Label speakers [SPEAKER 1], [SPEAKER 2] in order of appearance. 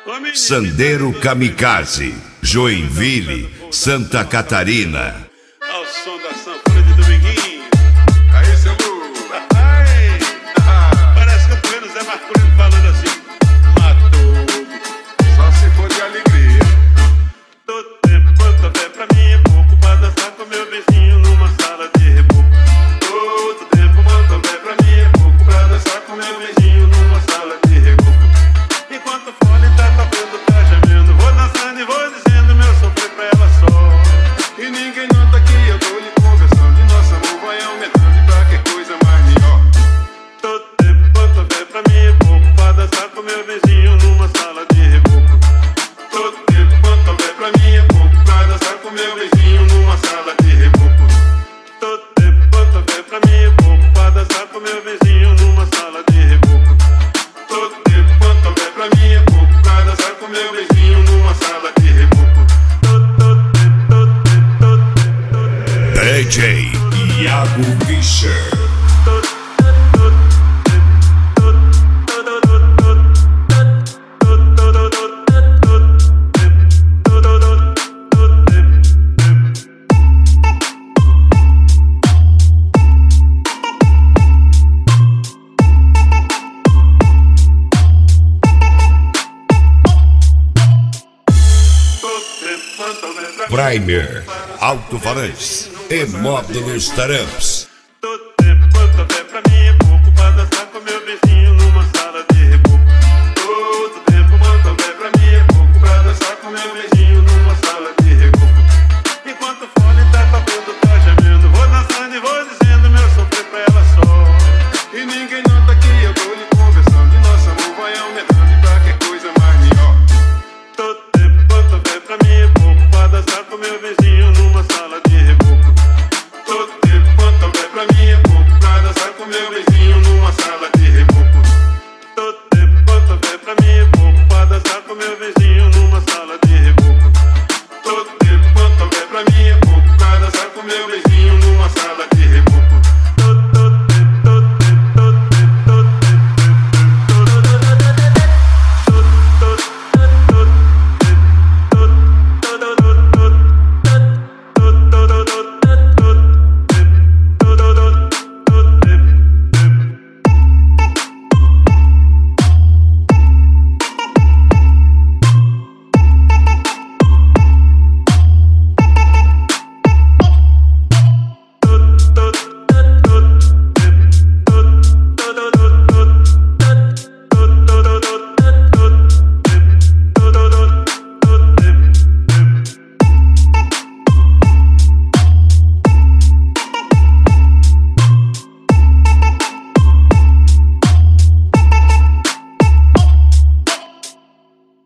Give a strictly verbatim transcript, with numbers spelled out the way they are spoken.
[SPEAKER 1] Sandeiro Kamikaze, Joinville, Santa Catarina.
[SPEAKER 2] Ao som da sanfona de Dominguinho.
[SPEAKER 3] Aí, seu Lu.
[SPEAKER 2] Ai, parece que eu tô vendo o Zé Marcolino falando assim. Matou.
[SPEAKER 3] Só se for de alegria.
[SPEAKER 2] Todo tempo quanto houver pra mim é pouco pra dançar com meu vizinho numa sala de reboco. Todo tempo quanto houver pra mim é pouco pra dançar com meu vizinho numa sala de reboco. Enquanto o fone tá tocando, tá gemendo, vou dançando e vou dizendo meu sofrer pra ela só.
[SPEAKER 3] E ninguém nota que eu tô lhe conversando. E nosso amor vai aumentando e pra que coisa mais melhor.
[SPEAKER 2] Todo tempo quanto houver pra mim é pouco pra dançar com meu vizinho numa sala de reboco. Todo tempo quanto houver pra mim é pouco pra dançar com meu vizinho numa sala de reboco. Todo tempo quanto houver pra mim é pouco pra dançar com meu vizinho numa sala de reboco. Todo tempo quanto houver pra mim é pouco pra dançar com meu vizinho numa sala de reboco. Todo, todo tempo, todo tempo, todo tempo, todo tempo.
[SPEAKER 1] D J Iago Fischer. Primer, alto-falantes e módulos taramps.